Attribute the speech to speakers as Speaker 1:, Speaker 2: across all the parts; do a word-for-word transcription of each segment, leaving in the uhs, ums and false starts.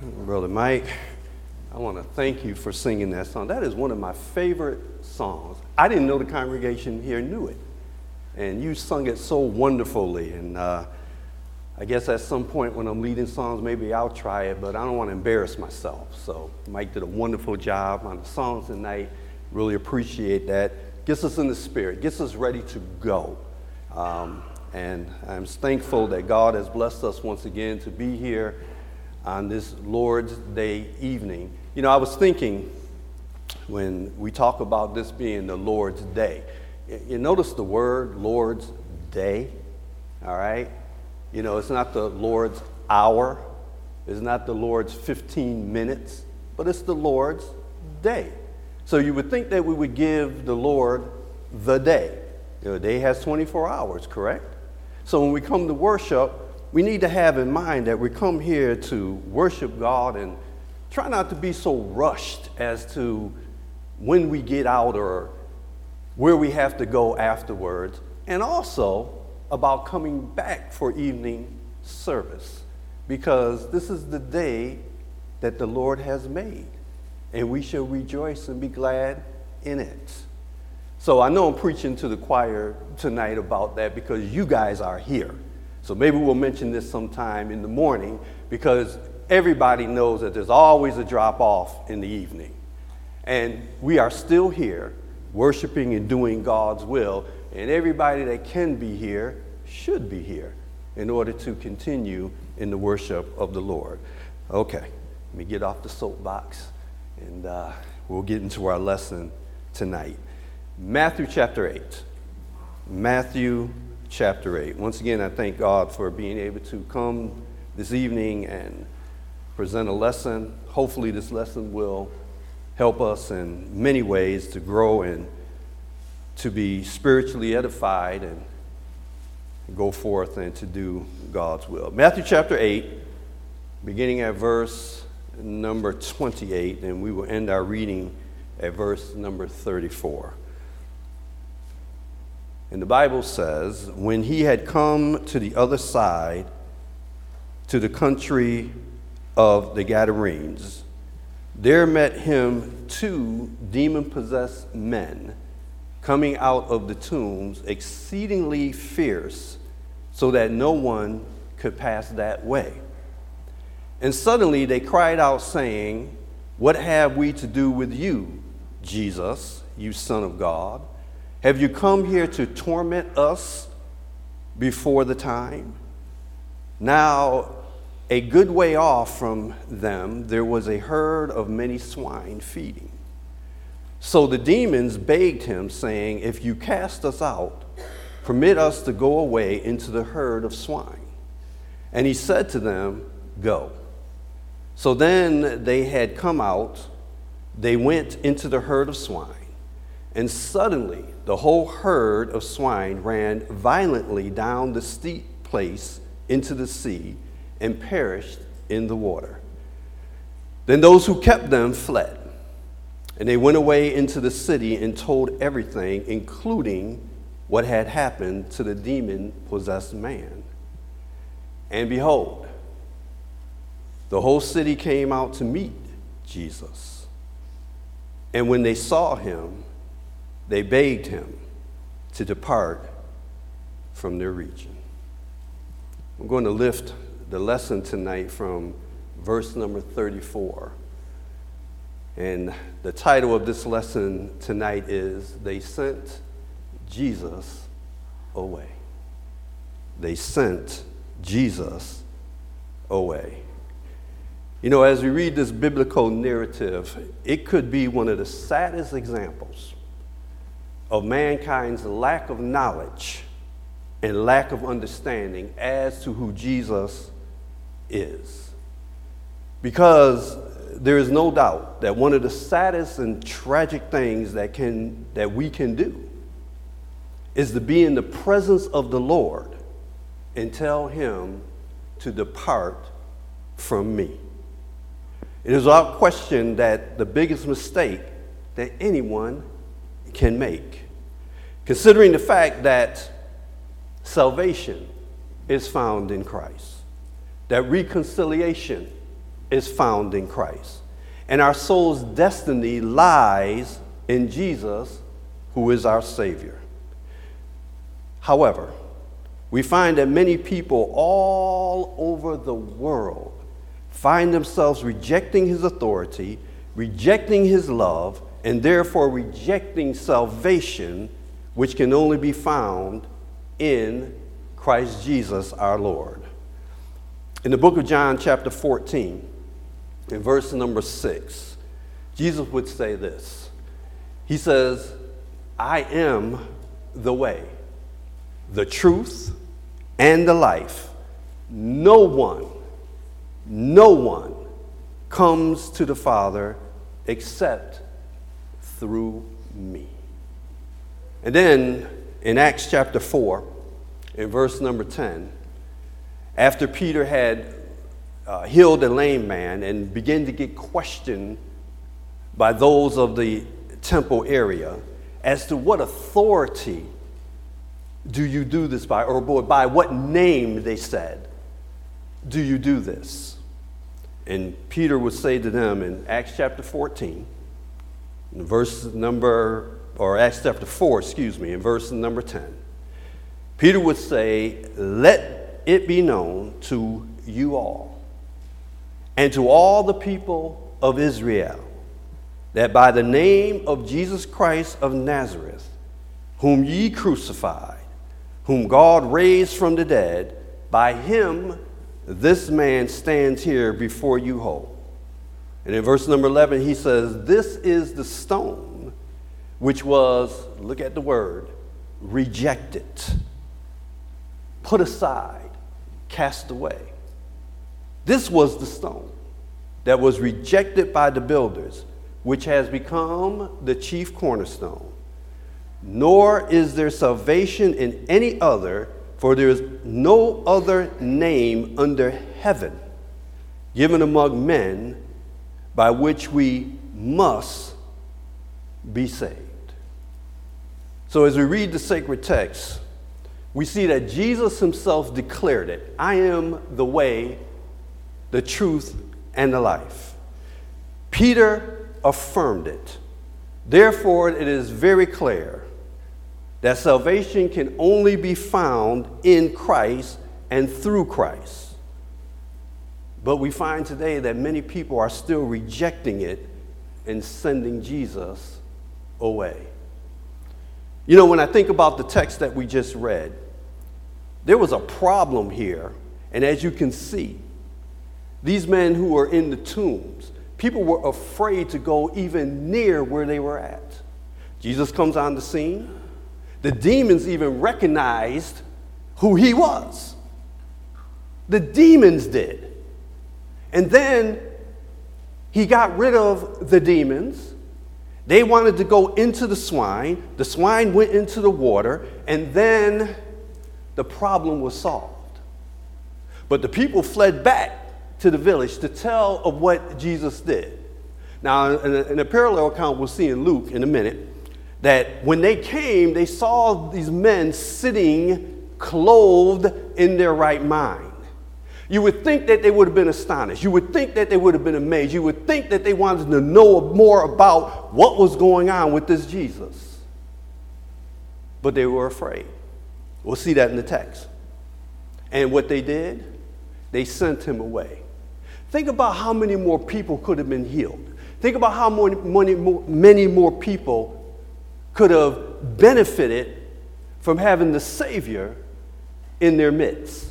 Speaker 1: Brother Mike, I want to thank you for singing that song. That is one of my favorite songs. I didn't know the congregation here knew it. And you sung it so wonderfully. And uh, I guess at some point when I'm leading songs, maybe I'll try it, but I don't want to embarrass myself. So Mike did a wonderful job on the songs tonight. Really appreciate that. Gets us in the spirit, gets us ready to go. Um, and I'm thankful that God has blessed us once again to be here on this Lord's Day evening. You know, I was thinking when we talk about this being the Lord's Day, you notice the word Lord's Day, all right? You know, it's not the Lord's hour, it's not the Lord's fifteen minutes, but it's the Lord's day. So you would think that we would give the Lord the day. You know, a day has twenty-four hours, correct? So when we come to worship, we need to have in mind that we come here to worship God and try not to be so rushed as to when we get out or where we have to go afterwards, and also about coming back for evening service, because this is the day that the Lord has made, and we shall rejoice and be glad in it. So I know I'm preaching to the choir tonight about that because you guys are here. So maybe we'll mention this sometime in the morning, because everybody knows that there's always a drop-off in the evening. And we are still here worshiping and doing God's will, and everybody that can be here should be here in order to continue in the worship of the Lord. Okay, let me get off the soapbox, and uh, we'll get into our lesson tonight. Matthew chapter eight. Matthew chapter eight. Once again, I thank God for being able to come this evening and present a lesson. Hopefully this lesson will help us in many ways to grow and to be spiritually edified and go forth and to do God's will. Matthew chapter eight, beginning at verse number twenty-eight, and we will end our reading at verse number thirty-four. And the Bible says, when he had come to the other side, to the country of the Gadarenes, there met him two demon-possessed men coming out of the tombs, exceedingly fierce, so that no one could pass that way. And suddenly they cried out, saying, what have we to do with you, Jesus, you Son of God? Have you come here to torment us before the time? Now, a good way off from them, there was a herd of many swine feeding. So the demons begged him, saying, if you cast us out, permit us to go away into the herd of swine. And he said to them, go. So then they had come out, they went into the herd of swine, and suddenly the whole herd of swine ran violently down the steep place into the sea and perished in the water. Then those who kept them fled, and they went away into the city and told everything, including what had happened to the demon-possessed man. And behold, the whole city came out to meet Jesus. And when they saw him, they begged him to depart from their region. I'm going to lift the lesson tonight from verse number thirty-four. And the title of this lesson tonight is, They Sent Jesus Away. They sent Jesus away. You know, as we read this biblical narrative, it could be one of the saddest examples of mankind's lack of knowledge and lack of understanding as to who Jesus is. Because there is no doubt that one of the saddest and tragic things that can that we can do is to be in the presence of the Lord and tell him to depart from me. It is without question that the biggest mistake that anyone can make, considering the fact that salvation is found in Christ, that reconciliation is found in Christ. And our soul's destiny lies in Jesus, who is our Savior. However, we find that many people all over the world find themselves rejecting his authority, rejecting his love, and therefore rejecting salvation, which can only be found in Christ Jesus our Lord. In the book of John, chapter fourteen, in verse number six, Jesus would say this. He says, I am the way, the truth, and the life. No one, no one comes to the Father except through me. And then in Acts chapter four, in verse number ten, after Peter had uh, healed a lame man and began to get questioned by those of the temple area as to what authority do you do this by, or by what name, they said, do you do this? And Peter would say to them in Acts chapter fourteen, in verse number, or Acts chapter four, excuse me, in verse number ten, Peter would say, let it be known to you all and to all the people of Israel that by the name of Jesus Christ of Nazareth, whom ye crucified, whom God raised from the dead, by him this man stands here before you whole. And in verse number eleven, he says, this is the stone which was, look at the word, rejected, put aside, cast away. This was the stone that was rejected by the builders, which has become the chief cornerstone. Nor is there salvation in any other, for there is no other name under heaven given among men by which we must be saved. So as we read the sacred text, we see that Jesus himself declared it. I am the way, the truth, and the life. Peter affirmed it. Therefore, it is very clear that salvation can only be found in Christ and through Christ. But we find today that many people are still rejecting it and sending Jesus away. You know, when I think about the text that we just read, there was a problem here. And as you can see, these men who were in the tombs, people were afraid to go even near where they were at. Jesus comes on the scene. The demons even recognized who he was. The demons did. And then he got rid of the demons. They wanted to go into the swine. The swine went into the water, and then the problem was solved. But the people fled back to the village to tell of what Jesus did. Now, in a, in a parallel account we'll see in Luke in a minute, that when they came, they saw these men sitting clothed in their right mind. You would think that they would have been astonished. You would think that they would have been amazed. You would think that they wanted to know more about what was going on with this Jesus. But they were afraid. We'll see that in the text. And what they did, they sent him away. Think about how many more people could have been healed. Think about how many, many, more, many more people could have benefited from having the Savior in their midst.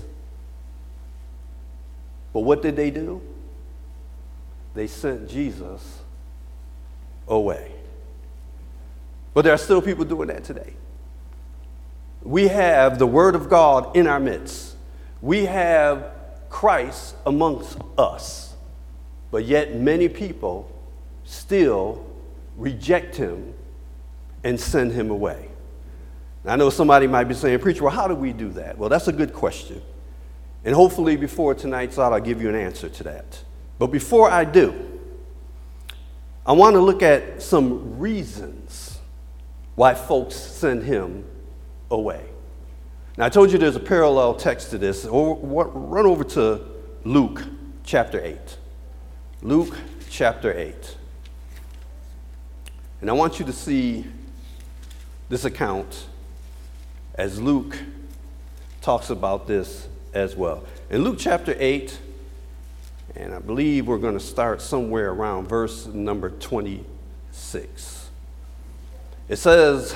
Speaker 1: But what did they do? They sent Jesus away. But there are still people doing that today. We have the Word of God in our midst. We have Christ amongst us. But yet many people still reject him and send him away. Now, I know somebody might be saying, preacher, well, how do we do that? Well, that's a good question. And hopefully before tonight's out, I'll give you an answer to that. But before I do, I want to look at some reasons why folks send him away. Now, I told you there's a parallel text to this. Run over to Luke chapter eight. Luke chapter eight. And I want you to see this account as Luke talks about this as well. In Luke chapter eight, and I believe we're going to start somewhere around verse number twenty-six. It says,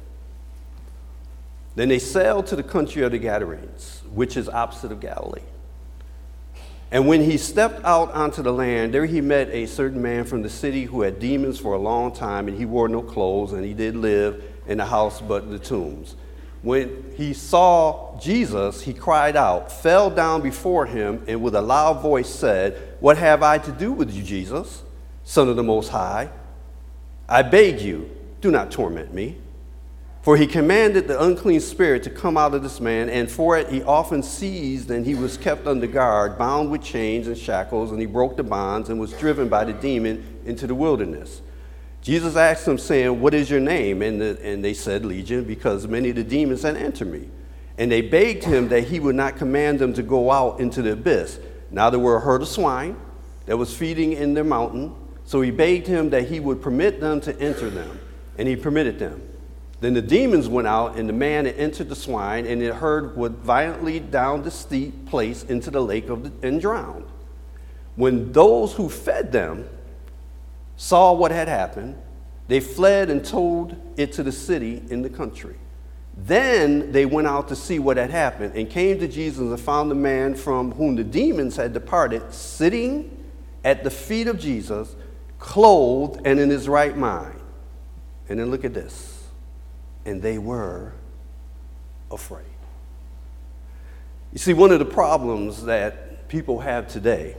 Speaker 1: "Then they sailed to the country of the Gadarenes, which is opposite of Galilee. And when he stepped out onto the land, there he met a certain man from the city who had demons for a long time, and he wore no clothes, and he did live in the house but the tombs. When he saw Jesus, he cried out, fell down before him, and with a loud voice said, 'What have I to do with you, Jesus, Son of the Most High? I beg you, do not torment me.' For he commanded the unclean spirit to come out of this man, and for it he often seized, and he was kept under guard, bound with chains and shackles, and he broke the bonds and was driven by the demon into the wilderness. Jesus asked them, saying, 'What is your name?' And, the, and they said, 'Legion,' because many of the demons had entered me. And they begged him that he would not command them to go out into the abyss. Now there were a herd of swine that was feeding in their mountain, so he begged him that he would permit them to enter them, and he permitted them. Then the demons went out, and the man had entered the swine, and the herd went violently down the steep place into the lake of the, and drowned. When those who fed them saw what had happened, they fled and told it to the city in the country. Then they went out to see what had happened, and came to Jesus and found the man from whom the demons had departed, sitting at the feet of Jesus, clothed and in his right mind." And then look at this. "And they were afraid." You see, one of the problems that people have today,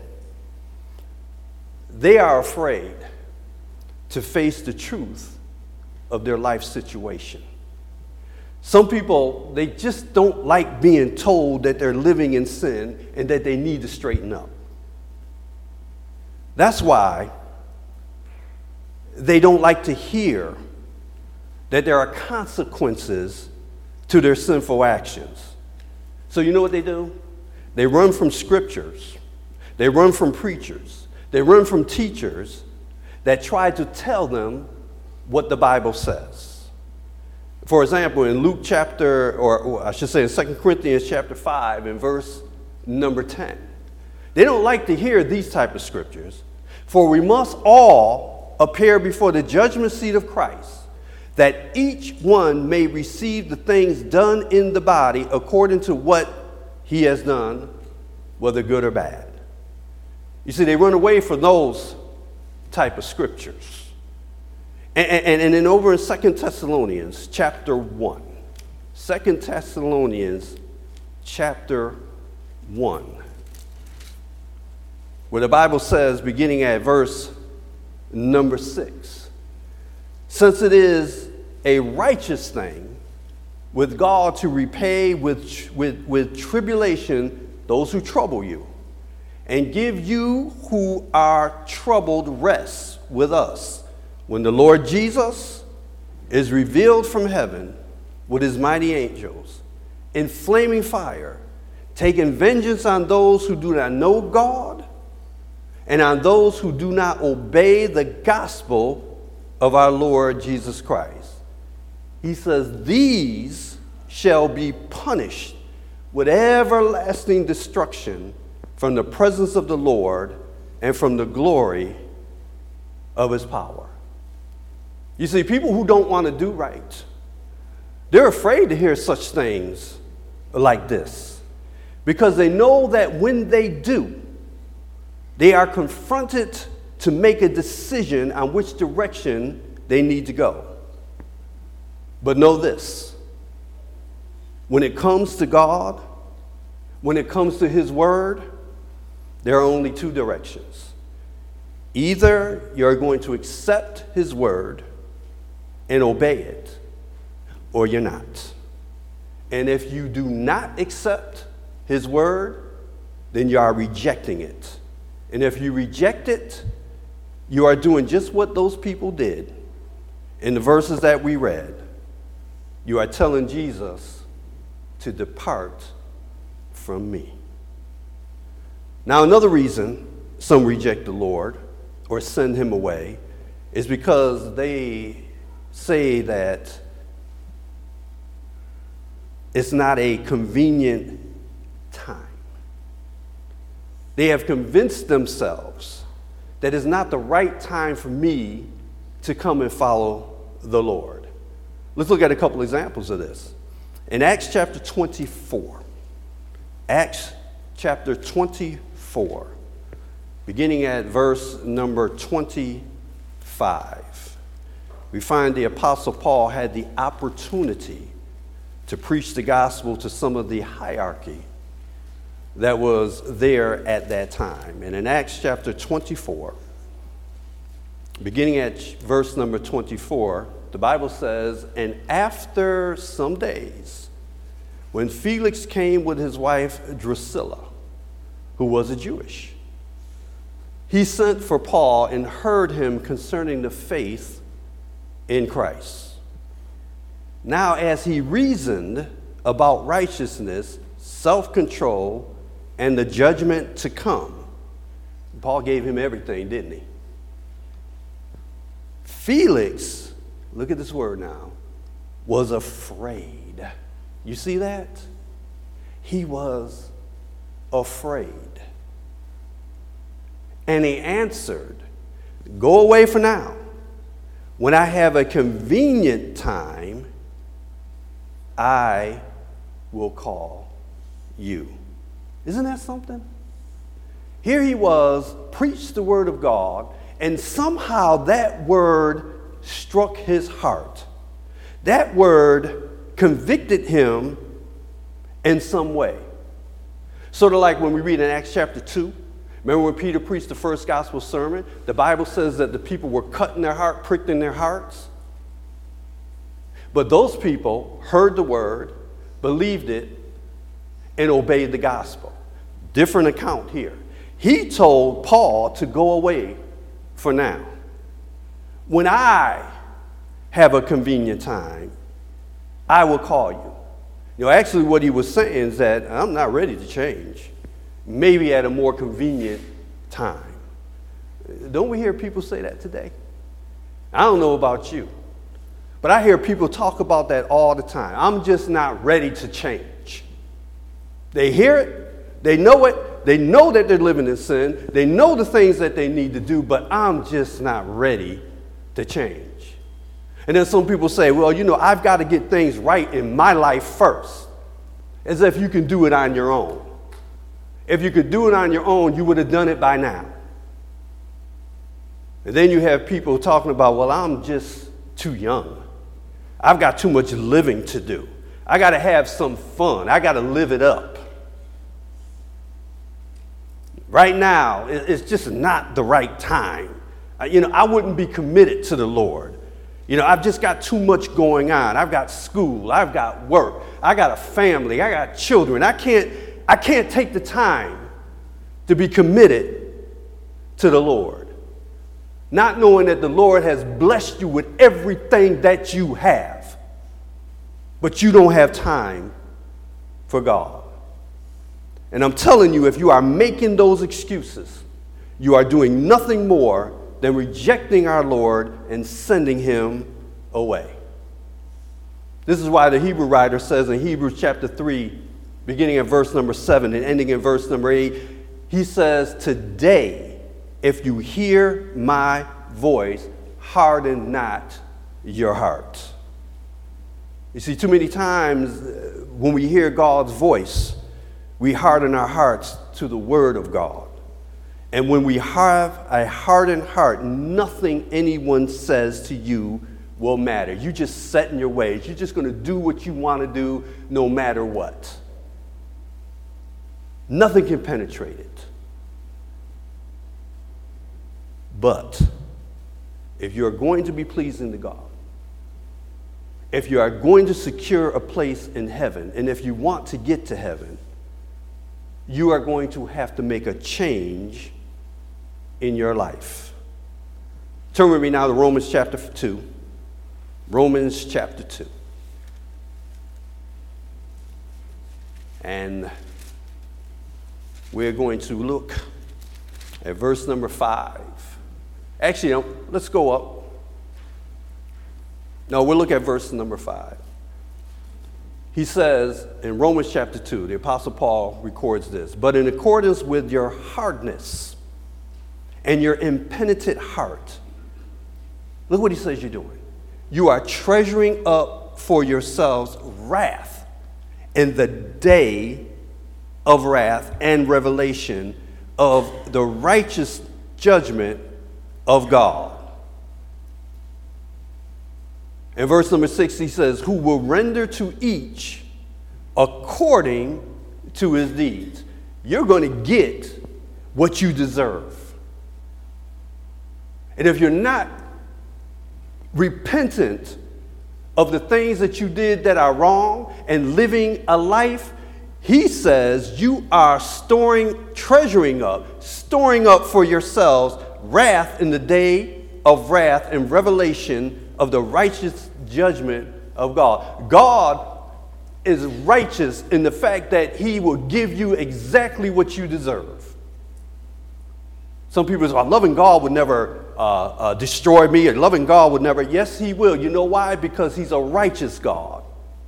Speaker 1: they are afraid to face the truth of their life situation. Some people, they just don't like being told that they're living in sin and that they need to straighten up. That's why they don't like to hear that there are consequences to their sinful actions. So you know what they do? They run from scriptures. They run from preachers. They run from teachers that try to tell them what the Bible says. For example, in Luke chapter, or, or I should say in Second Corinthians chapter five and verse number ten, they don't like to hear these type of scriptures. "For we must all appear before the judgment seat of Christ, that each one may receive the things done in the body according to what he has done, whether good or bad." You see, they run away from those type of scriptures. And, and, and then over in Second Thessalonians chapter one, Second Thessalonians chapter one, where the Bible says, beginning at verse number six, "Since it is a righteous thing with God to repay with, with, with tribulation those who trouble you, and give you who are troubled rest with us, when the Lord Jesus is revealed from heaven with his mighty angels in flaming fire, taking vengeance on those who do not know God and on those who do not obey the gospel of our Lord Jesus Christ." He says, "These shall be punished with everlasting destruction from the presence of the Lord and from the glory of his power." You see, people who don't want to do right, they're afraid to hear such things like this, because they know that when they do, they are confronted to make a decision on which direction they need to go. But know this: when it comes to God, when it comes to his word, there are only two directions. Either you're going to accept his word and obey it, or you're not. And if you do not accept his word, then you are rejecting it. And if you reject it, you are doing just what those people did in the verses that we read. You are telling Jesus to depart from me. Now, another reason some reject the Lord or send him away is because they say that it's not a convenient time. They have convinced themselves that it's not the right time for me to come and follow the Lord. Let's look at a couple examples of this. In Acts chapter twenty-four, Acts chapter twenty-four, beginning at verse number twenty-five, we find the Apostle Paul had the opportunity to preach the gospel to some of the hierarchy that was there at that time. And in Acts chapter twenty-four, beginning at verse number twenty-four, the Bible says, "And after some days, when Felix came with his wife Drusilla, who was a Jewish, he sent for Paul and heard him concerning the faith in Christ. Now, as he reasoned about righteousness, self-control, and the judgment to come," Paul gave him everything, didn't he? Felix, look at this word now, was afraid. You see that? He was afraid. And he answered, "Go away for now. When I have a convenient time, I will call you." Isn't that something? Here he was, preached the word of God, and somehow that word struck his heart. That word convicted him in some way. Sort of like when we read in Acts chapter two. Remember when Peter preached the first gospel sermon? The Bible says that the people were cut in their heart, pricked in their hearts. But those people heard the word, believed it, and obeyed the gospel. Different account here. He told Paul to go away for now. When I have a convenient time, I will call you. You know, actually what he was saying is that I'm not ready to change. Maybe at a more convenient time. Don't we hear people say that today? I don't know about you, but I hear people talk about that all the time. I'm just not ready to change. They hear it, they know it, they know that they're living in sin, they know the things that they need to do, but I'm just not ready to change. And then some people say, well, you know, I've got to get things right in my life first, as if you can do it on your own. If you could do it on your own, you would have done it by now. And then you have people talking about, well, I'm just too young. I've got too much living to do. I got to have some fun. I got to live it up. Right now, it's just not the right time. You know, I wouldn't be committed to the Lord. You know, I've just got too much going on. I've got school. I've got work. I got a family. I got children. I can't, I can't take the time to be committed to the Lord. Not knowing that the Lord has blessed you with everything that you have, but you don't have time for God. And I'm telling you, if you are making those excuses, you are doing nothing more than rejecting our Lord and sending him away. This is why the Hebrew writer says in Hebrews chapter three, beginning at verse number seven and ending in verse number eight, he says, "Today, if you hear my voice, harden not your heart." You see, too many times when we hear God's voice, we harden our hearts to the word of God. And when we have a hardened heart, nothing anyone says to you will matter. You just set in your ways. You're just going to do what you want to do no matter what. Nothing can penetrate it. But if you're going to be pleasing to God, if you are going to secure a place in heaven, and if you want to get to heaven, you are going to have to make a change in your life. Turn with me now to Romans chapter two. Romans chapter two. And we're going to look at verse number five. Actually, no, let's go up. No, we'll look at verse number five. He says in Romans chapter two, the Apostle Paul records this, but in accordance with your hardness and your impenitent heart, look what he says you're doing. You are treasuring up for yourselves wrath in the day of wrath and revelation of the righteous judgment of God. In verse number six, he says, who will render to each according to his deeds. You're going to get what you deserve. And if you're not repentant of the things that you did that are wrong and living a life, he says you are storing, treasuring up, storing up for yourselves wrath in the day of wrath and revelation of the righteous judgment of God. God is righteous in the fact that he will give you exactly what you deserve. Some people say, well, loving God would never uh, uh, destroy me, or loving God would never. Yes, he will. You know why? Because he's a righteous God.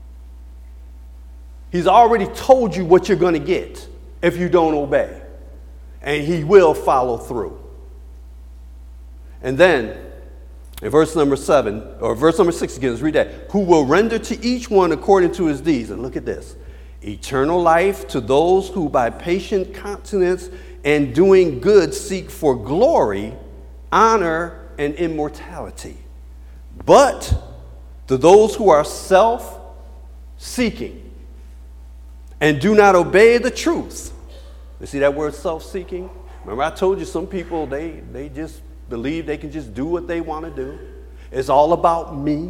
Speaker 1: He's already told you what you're going to get if you don't obey. And he will follow through. And then, in verse number seven, or verse number six again, let's read that. Who will render to each one according to his deeds. And look at this. Eternal life to those who by patient continence and doing good seek for glory, honor, and immortality. But to those who are self-seeking and do not obey the truth. You see that word self-seeking? Remember I told you some people, they, they just believe they can just do what they want to do. It's all about me.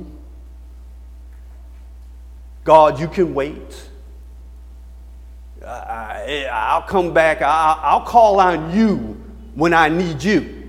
Speaker 1: God, you can wait. I, I'll come back. I, I'll call on you when I need you.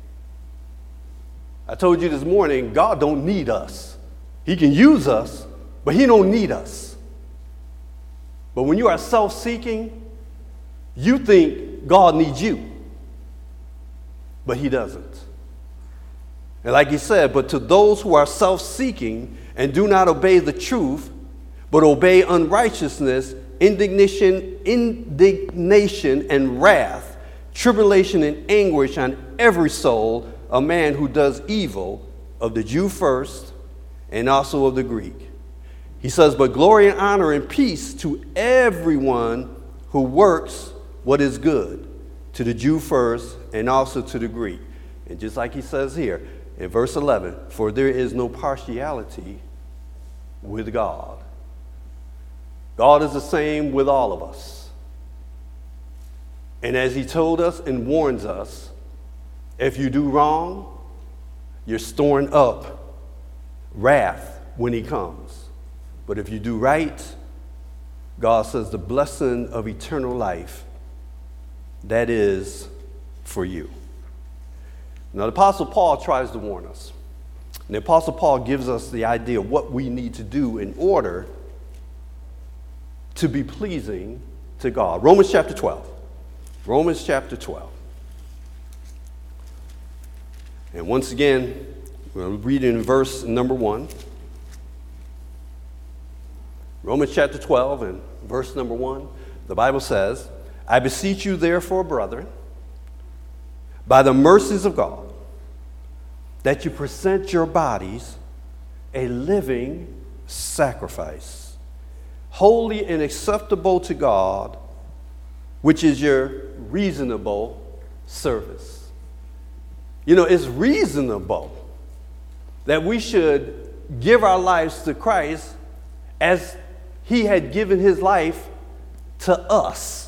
Speaker 1: I told you this morning, God don't need us. He can use us, but he don't need us. But when you are self-seeking, you think God needs you. But he doesn't. And like he said, but to those who are self-seeking and do not obey the truth, but obey unrighteousness, indignation, indignation and wrath, tribulation and anguish on every soul, a man who does evil, of the Jew first, and also of the Greek. He says, but glory and honor and peace to everyone who works what is good, to the Jew first, and also to the Greek. And just like he says here in verse eleven, for there is no partiality with God. God is the same with all of us. And as he told us and warns us, if you do wrong, you're storing up wrath when he comes. But if you do right, God says the blessing of eternal life, that is for you. Now, the Apostle Paul tries to warn us. And the Apostle Paul gives us the idea of what we need to do in order to be pleasing to God. Romans chapter twelve. Romans chapter twelve. And once again, we'll read in verse number one. Romans chapter twelve and verse number one. The Bible says, I beseech you therefore, brethren, by the mercies of God, that you present your bodies a living sacrifice, holy and acceptable to God, which is your reasonable service. You know, it's reasonable that we should give our lives to Christ as he had given his life to us.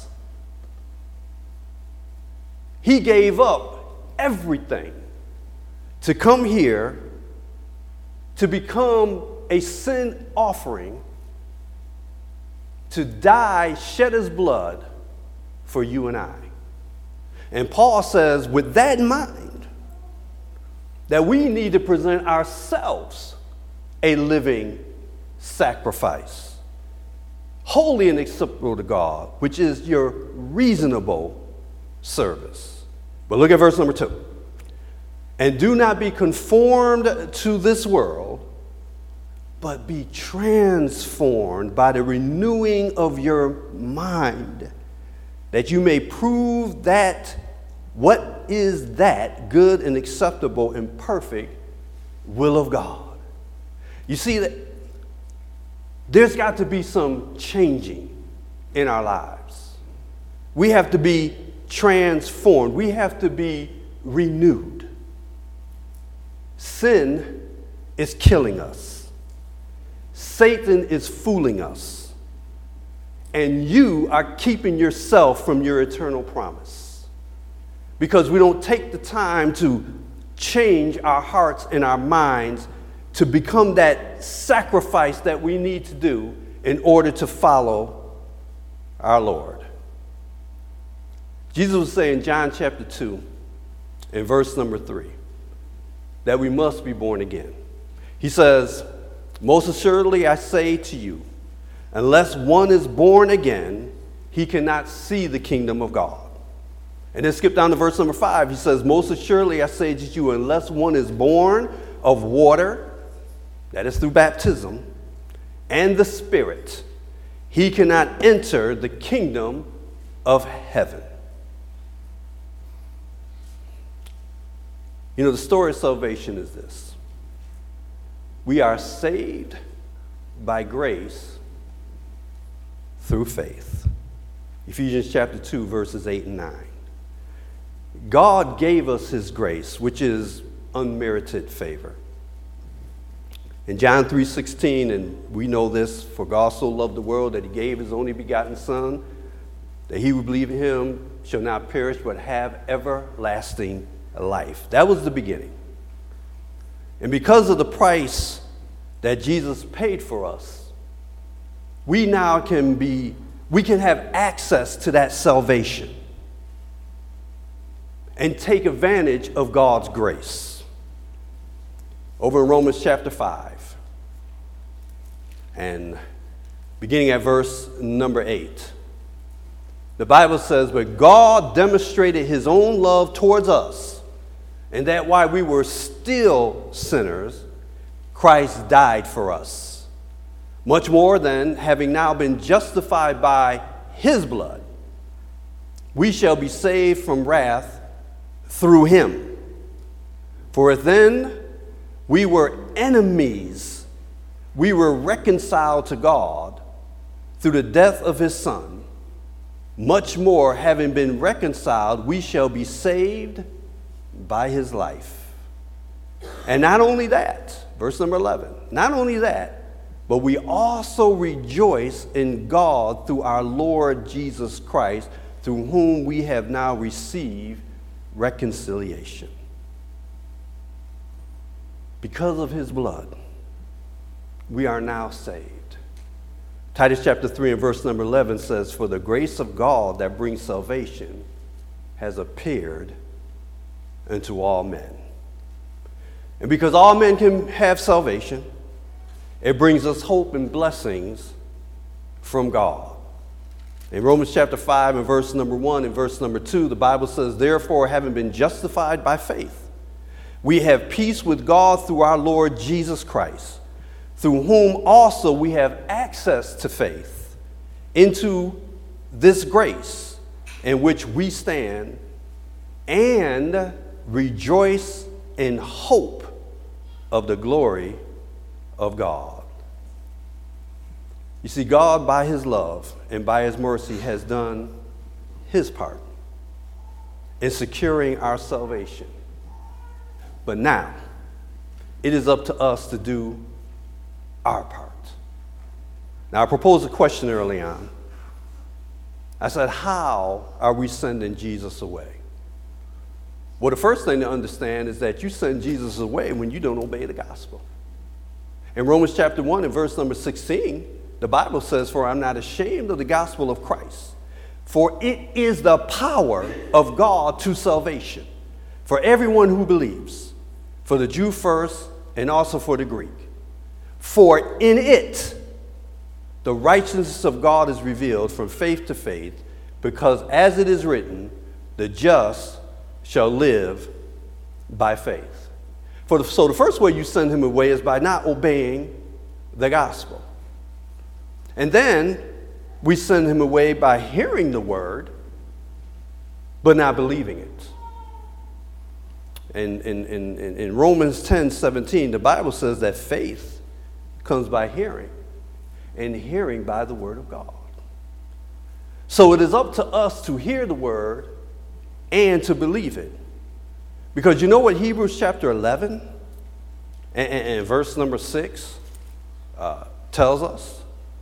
Speaker 1: He gave up everything to come here to become a sin offering, to die, shed his blood for you and I. And Paul says, with that in mind, that we need to present ourselves a living sacrifice, holy and acceptable to God, which is your reasonable service. But look at verse number two. And do not be conformed to this world, but be transformed by the renewing of your mind, that you may prove that what is that good and acceptable and perfect will of God. You see, that there's got to be some changing in our lives. We have to be transformed. We have to be renewed. Sin is killing us. Satan is fooling us. And you are keeping yourself from your eternal promise. Because we don't take the time to change our hearts and our minds to become that sacrifice that we need to do in order to follow our Lord. Jesus was saying in John chapter two, in verse number three, that we must be born again. He says, most assuredly I say to you, unless one is born again, he cannot see the kingdom of God. And then skip down to verse number five. He says, most assuredly I say to you, unless one is born of water, that is through baptism, and the Spirit, he cannot enter the kingdom of heaven. You know, the story of salvation is this. We are saved by grace through faith. Ephesians chapter two, verses eight and nine. God gave us his grace, which is unmerited favor. In John three sixteen, and we know this, for God so loved the world that he gave his only begotten Son, that he who believe in him shall not perish but have everlasting life. That was the beginning. And because of the price that Jesus paid for us, we now can be, we can have access to that salvation and take advantage of God's grace. Over in Romans chapter five, and beginning at verse number eight, the Bible says, but God demonstrated his own love towards us, and that while we were still sinners, Christ died for us. Much more than, having now been justified by his blood, we shall be saved from wrath through him. For if then we were enemies, we were reconciled to God through the death of his Son, much more, having been reconciled, we shall be saved by his life. And not only that, verse number eleven, not only that, but we also rejoice in God through our Lord Jesus Christ, through whom we have now received reconciliation. Because of his blood, we are now saved. Titus chapter three and verse number eleven says, for the grace of God that brings salvation has appeared unto all men. And because all men can have salvation, it brings us hope and blessings from God. In Romans chapter five and verse number one and verse number two, the Bible says, therefore, having been justified by faith, we have peace with God through our Lord Jesus Christ, through whom also we have access to faith into this grace in which we stand and rejoice in hope of the glory of God. You see, God, by his love and by his mercy, has done his part in securing our salvation. But now, it is up to us to do our part. Now, I proposed a question early on. I said, how are we sending Jesus away? Well, the first thing to understand is that you send Jesus away when you don't obey the gospel. In Romans chapter one and verse number sixteen, the Bible says, for I'm not ashamed of the gospel of Christ, for it is the power of God to salvation for everyone who believes, for the Jew first and also for the Greek. For in it, the righteousness of God is revealed from faith to faith, because as it is written, the just shall live by faith. For the, so the first way you send him away is by not obeying the gospel. And then we send him away by hearing the word, but not believing it. And in, in, in, in Romans ten seventeen, the Bible says that faith comes by hearing, and hearing by the word of God. So it is up to us to hear the word and to believe it. Because you know what Hebrews chapter eleven and, and, and verse number six uh, tells us?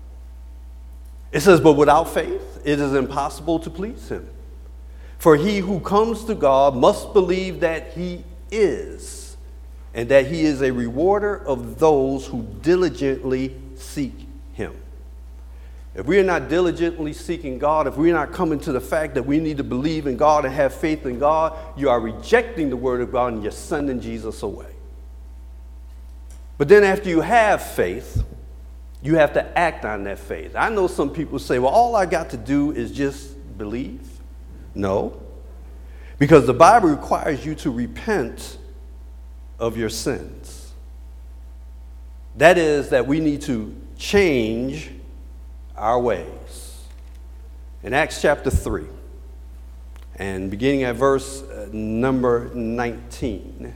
Speaker 1: It says, but without faith, it is impossible to please him. For he who comes to God must believe that he is, and that he is a rewarder of those who diligently seek him. If we are not diligently seeking God, if we're not coming to the fact that we need to believe in God and have faith in God, you are rejecting the word of God and you're sending Jesus away. But then after you have faith, you have to act on that faith. I know some people say, well, all I got to do is just believe. No, because the Bible requires you to repent of your sins. That is, that we need to change our ways. In Acts chapter three, and beginning at verse uh, number nineteen,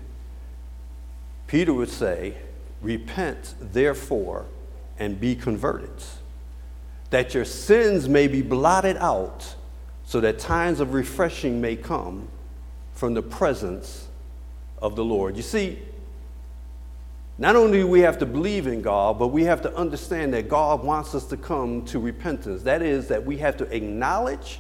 Speaker 1: Peter would say, repent therefore and be converted, that your sins may be blotted out, so that times of refreshing may come from the presence of the Lord. You see, not only do we have to believe in God, but we have to understand that God wants us to come to repentance. That is, that we have to acknowledge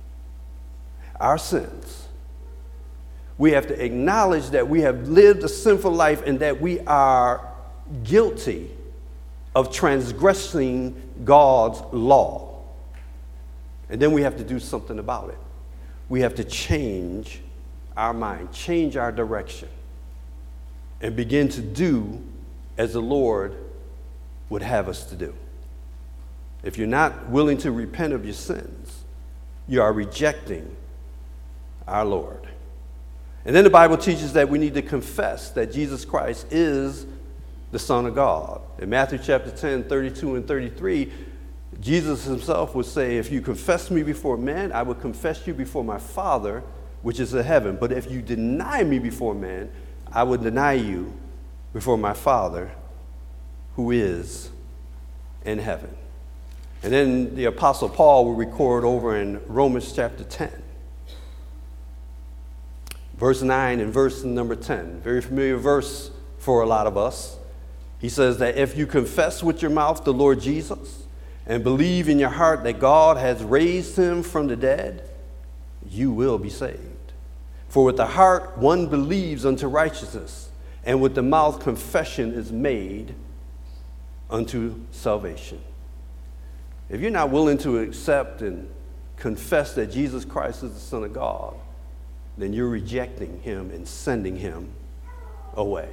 Speaker 1: our sins. We have to acknowledge that we have lived a sinful life and that we are guilty of transgressing God's law. And then we have to do something about it. We have to change our mind, change our direction, and begin to do as the Lord would have us to do. If you're not willing to repent of your sins, you are rejecting our Lord. And then the Bible teaches that we need to confess that Jesus Christ is the Son of God. In Matthew chapter ten, thirty-two and thirty-three, Jesus himself would say, if you confess me before men, I will confess you before my Father, which is in heaven. But if you deny me before men, I will deny you before my Father, who is in heaven. And then the Apostle Paul will record over in Romans chapter ten, verse nine and verse number ten. Very familiar verse for a lot of us. He says that if you confess with your mouth the Lord Jesus, and believe in your heart that God has raised him from the dead, you will be saved. For with the heart one believes unto righteousness, and with the mouth confession is made unto salvation. If you're not willing to accept and confess that Jesus Christ is the Son of God, then you're rejecting him and sending him away.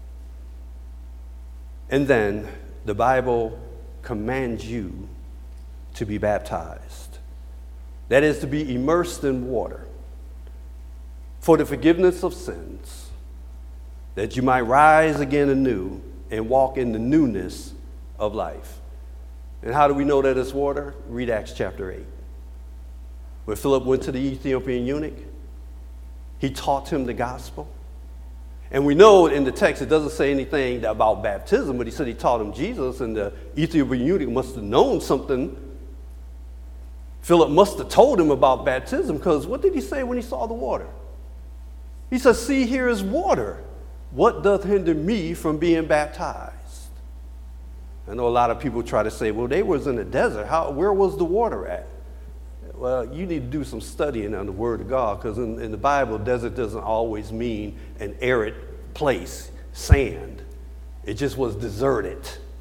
Speaker 1: And then the Bible commands you to be baptized. That is, to be immersed in water for the forgiveness of sins, that you might rise again anew and walk in the newness of life. And how do we know that it's water? Read Acts chapter eight. When Philip went to the Ethiopian eunuch, he taught him the gospel. And we know in the text it doesn't say anything about baptism, but he said he taught him Jesus, and the Ethiopian eunuch must have known something. Philip must have told him about baptism, because what did he say when he saw the water? He said, see, here is water. What doth hinder me from being baptized? I know a lot of people try to say, well, they was in the desert. How, where was the water at? Well, you need to do some studying on the Word of God, because in, in the Bible, desert doesn't always mean an arid place, sand. It just was deserted.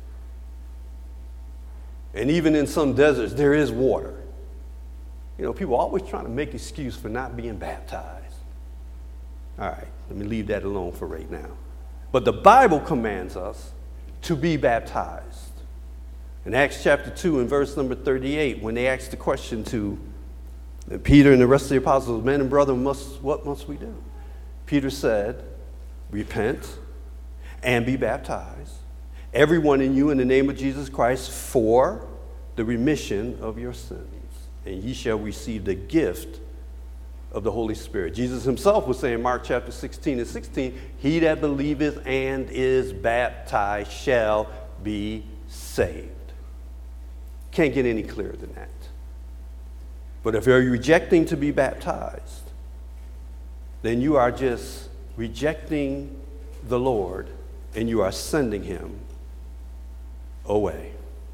Speaker 1: And even in some deserts, there is water. You know, people are always trying to make excuse for not being baptized. All right, let me leave that alone for right now. But the Bible commands us to be baptized. In Acts chapter two and verse number thirty-eight, when they asked the question to And Peter and the rest of the apostles, men and brethren, must, what must we do? Peter said, repent and be baptized, everyone in you in the name of Jesus Christ, for the remission of your sins. And ye shall receive the gift of the Holy Spirit. Jesus himself was saying in Mark chapter sixteen and sixteen, he that believeth and is baptized shall be saved. Can't get any clearer than that. But if you're rejecting to be baptized, then you are just rejecting the Lord and you are sending him away.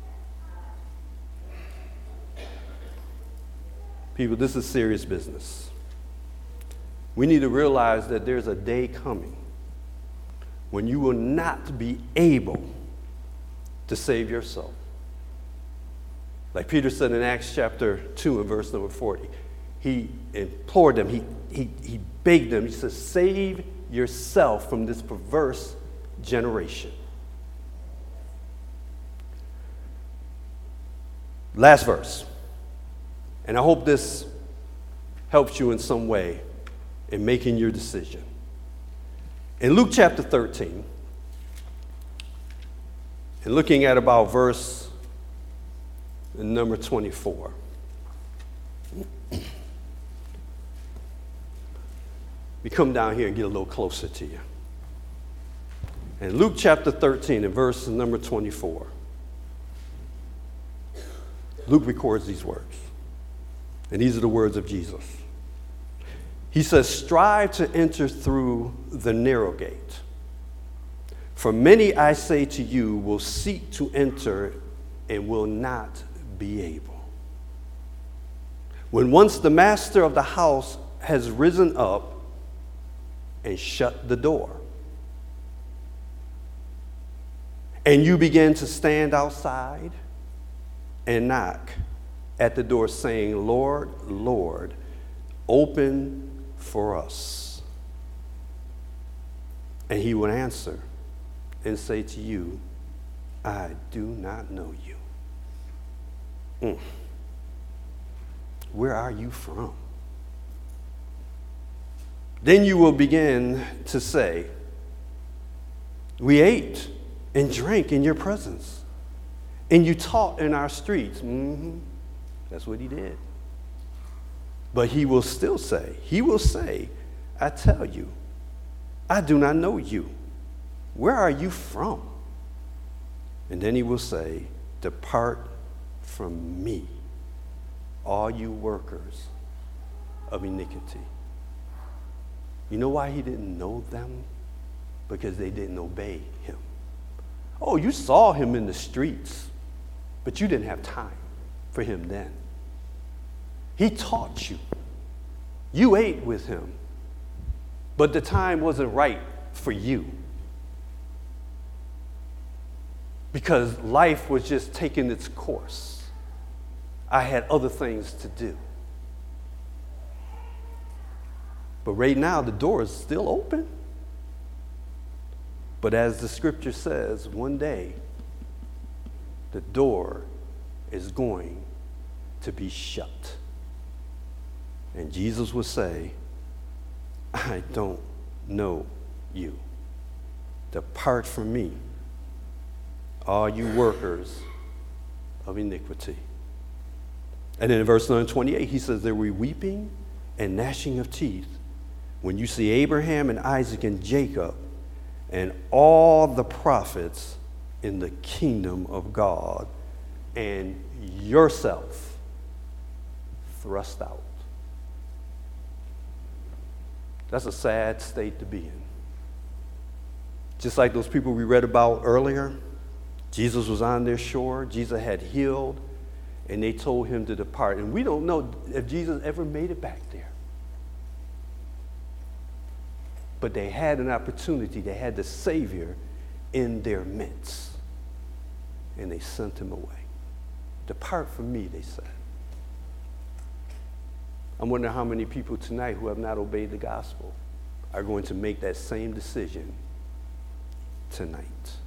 Speaker 1: People, this is serious business. We need to realize that there's a day coming when you will not be able to save yourself. Like Peter said in Acts chapter two and verse number forty, he implored them, he, he, he begged them, he says, save yourself from this perverse generation. Last verse. And I hope this helps you in some way in making your decision. In Luke chapter thirteen, and looking at about verse number twenty-four, we come down here and get a little closer to you. In Luke chapter thirteen and verse number twenty-four, Luke records these words. And these are the words of Jesus. He says, strive to enter through the narrow gate. For many, I say to you, will seek to enter and will not be able. When once the master of the house has risen up and shut the door, and you begin to stand outside and knock at the door saying, Lord, Lord, open for us. And he would answer and say to you, I do not know you. Mm. Where are you from? Then you will begin to say, we ate and drank in your presence, and you taught in our streets. Mm-hmm. That's what he did. But he will still say, he will say, I tell you, I do not know you. Where are you from? And then he will say, depart from me, all you workers of iniquity. You know why he didn't know them? Because they didn't obey him. Oh, you saw him in the streets, but you didn't have time for him then. He taught you. You ate with him, but the time wasn't right for you. Because life was just taking its course. I had other things to do. But right now, the door is still open. But as the scripture says, one day, the door is going to be shut. And Jesus would say, I don't know you. Depart from me, all you workers of iniquity. And then in verse number twenty-eight, he says, there will be weeping and gnashing of teeth when you see Abraham and Isaac and Jacob and all the prophets in the kingdom of God, and yourself thrust out. That's a sad state to be in. Just like those people we read about earlier, Jesus was on their shore, Jesus had healed, and they told him to depart. And we don't know if Jesus ever made it back there. But they had an opportunity. They had the Savior in their midst. And they sent him away. Depart from me, they said. I wonder how many people tonight who have not obeyed the gospel are going to make that same decision tonight.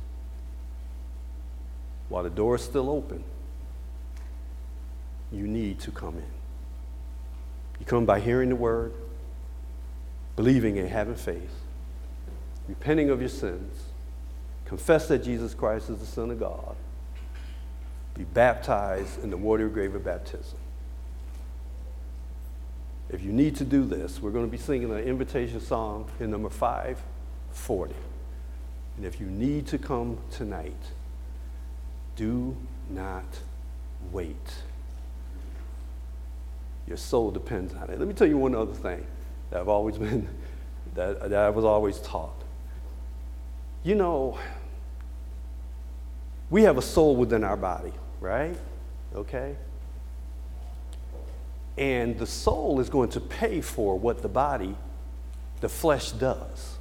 Speaker 1: While the door is still open, you need to come in. You come by hearing the word, believing and having faith, repenting of your sins, confess that Jesus Christ is the Son of God, be baptized in the watery grave of baptism. If you need to do this, we're going to be singing an invitation song in number five forty. And if you need to come tonight, do not wait. Your soul depends on it. Let me tell you one other thing that I've always been, that, that I was always taught. You know, we have a soul within our body, right? Okay? And the soul is going to pay for what the body, the flesh, does.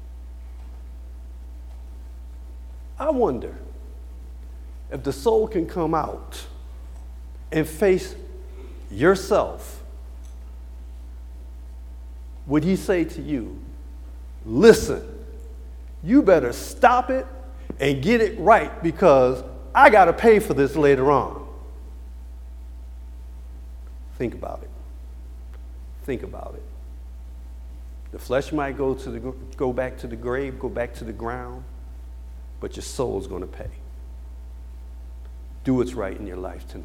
Speaker 1: I wonder if the soul can come out and face yourself. Would he say to you, listen, you better stop it and get it right because I got to pay for this later on? Think about it. Think about it. The flesh might go to the go back to the grave, go back to the ground, but your soul is going to pay. Do what's right in your life tonight.